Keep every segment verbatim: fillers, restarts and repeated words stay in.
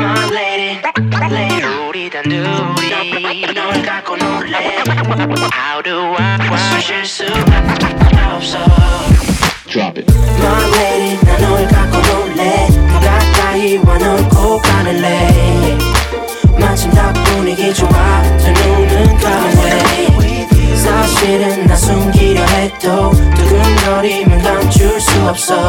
My lady, lady 우리 단둘이 널 갖고 놀래 How do I 숨쉴 수 없어 Drop it. My lady 난 널 갖고 놀래 더 가까이 와 널 꼭 안을래 마침 딱 분위기 좋아 두 눈은 감해 사실은 나 숨기려 해도 두근거리면 감출 수 없어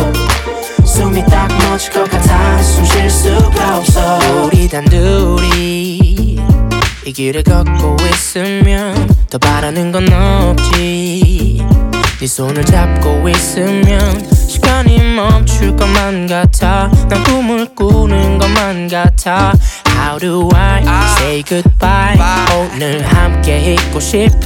숨이 딱 멎을 것 같아 숨 쉴 수가 없어 우리 단둘이 이 길을 걷고 있으면 더 바라는 건 없지 네 손을 잡고 있으면 시간이 멈출 것만 같아 난 꿈을 꾸는 것만 같아 How do I say goodbye 오늘 함께 있고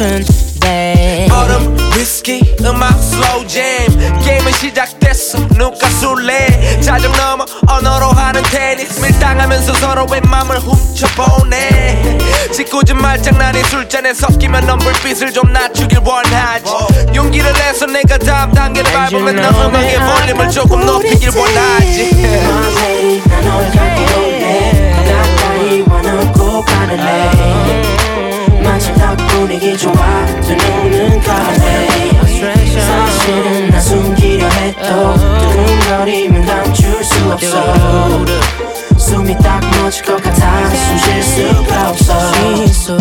싶은데 얼음, 위스키, 음악, 슬로우 잼 게임은 시작됐어 누가 술래 자정 넘어 언어로 하는 테니스 밀당하면서 서로의 맘을 훔쳐보네 짓궂은 말장난이 술잔에 섞이면 넌 불빛을 좀 낮추길 원하지 용기를 내서 내가 다음 단계를 밟으면 넌 음악의 볼륨을 조금 높이길 원하지 My lady 난 널 갖고 놀래 더 가까이 와 널 꼭 안을래 마침 딱 분위기 좋아 두 눈은 감해 사실은 나 숨기려 해도 두근거리면 감출 수 없어 숨이 딱 멎을 것 같아 숨 쉴 수가 없어 She's so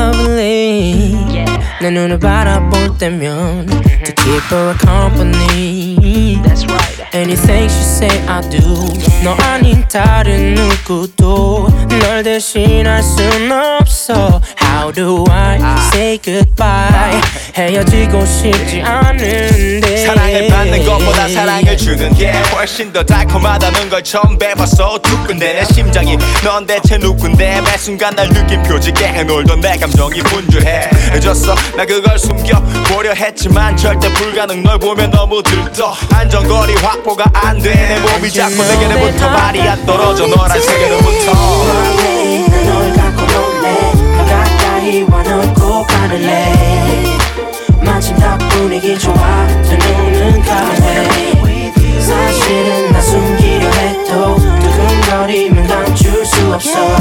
lovely 내 눈을 바라볼 때면 To keep her company Anything she say I do 너 아닌 다른 누구도 널 대신할 순 없어 How do I say goodbye 헤어지고 싶지 않은데 사랑을 받는 것보다 사랑을 주는 게 훨씬 더 달콤하다는 걸 처음 배웠어 두근대 내 심장이 넌 대체 누군데 매 순간 날 느낌표지게 해놀던 내 감정이 분주해 늦었어 나 그걸 숨겨보려 했지만 절대 불가능 널 보면 너무 들떠 안정거리 확보가 안 돼 내 몸이 자꾸 내게로 붙어 발이 안 떨어져 너란 세계로부터 난 널 갖고 놀래 더 가까이 와 널 꼭 안을래 마침 딱 분위기 좋아 두 눈은 감해 사실은 나 숨기려 해도 두근거리면 감출 수 없어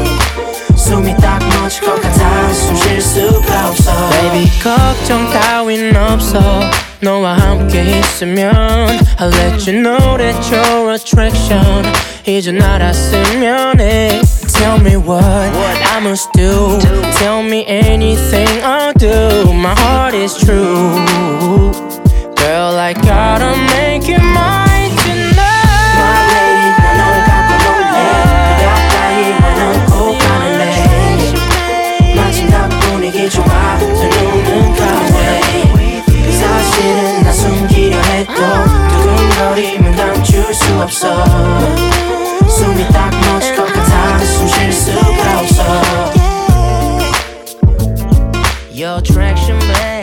숨이 딱 멎을 것 같아 숨 쉴 수가 없어 Baby 걱정 따윈 없어 너와 함께 있으면 I'll let you know that your attraction 이제 알았으면 해 Tell me what I must do Tell me anything I'll do My heart is true Girl I gotta make you mine tonight My lady 난 널 갖고 놀래 더 가까이 와 널 꼭 안을래 마침 딱 분위기 좋아 두 눈은 감해 사실은 나 숨기려 해도 두근거리면 감출 수 없어 숨이 딱 멎을 것 같아 숨 쉴 수가 없어 Your attraction babe